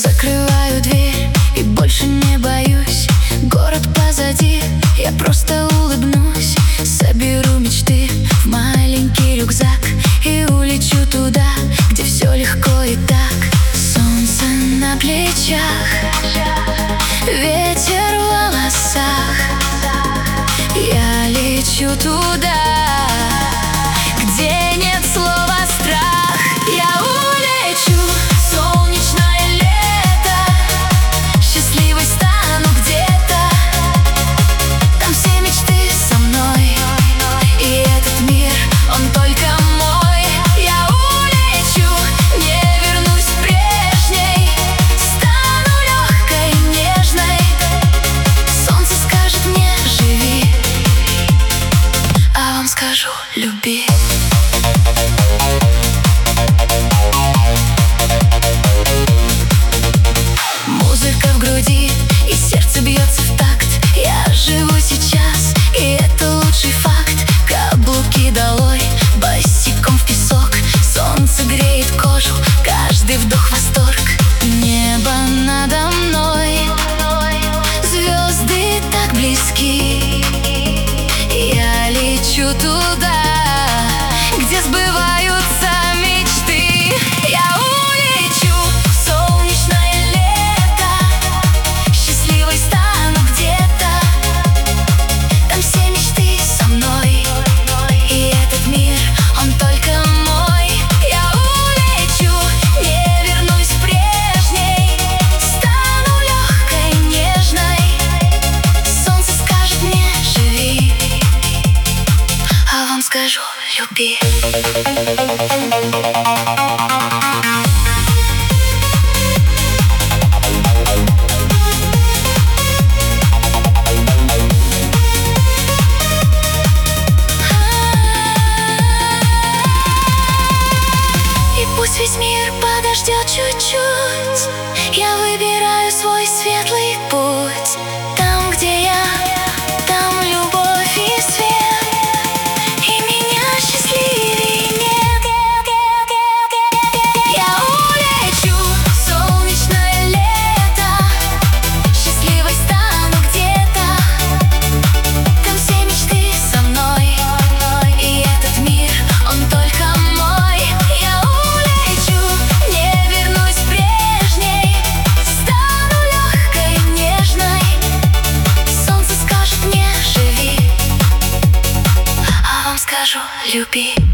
Закрываю дверь и больше не боюсь. Город позади, я просто улыбнусь. Соберу мечты в маленький рюкзак и улечу туда, где все легко и так. Солнце на плечах, ветер в волосах. Я лечу туда, где нет слова страх. Я улечу в солнечное лето, счастливой стану где-то. Там все мечты со мной, и этот мир, он только мой. Я улечу, не вернусь прежней, стану легкой, нежной. Солнце скажет мне: живи, а вам скажу: люби. Музыка в груди, и сердце бьется в такт. Я живу сейчас, и это лучший факт. Каблуки долой, босиком в песок. Солнце греет кожу, каждый вдох восторг. Небо надо мной, звезды так близки. Я лечу туда, где сбываются мечты. Я улечу в солнечное лето, счастливой стану где-то. Там все мечты со мной, и этот мир, он только мой. Я улечу, не вернусь прежней, стану легкой, нежной. Солнце скажет мне: живи, а вам скажу: люби. И пусть весь мир подождет чуть-чуть, я выбираю свой светлый путь. Там, где я, там любовь и свет, и меня счастливее нет. Я улечу в солнечное лето, счастливой стану где-то. Там все мечты со мной, и этот мир, он только мой. Я улечу, не вернусь прежней, стану легкой, нежной. Солнце скажет мне: живи, а вам скажу: люби.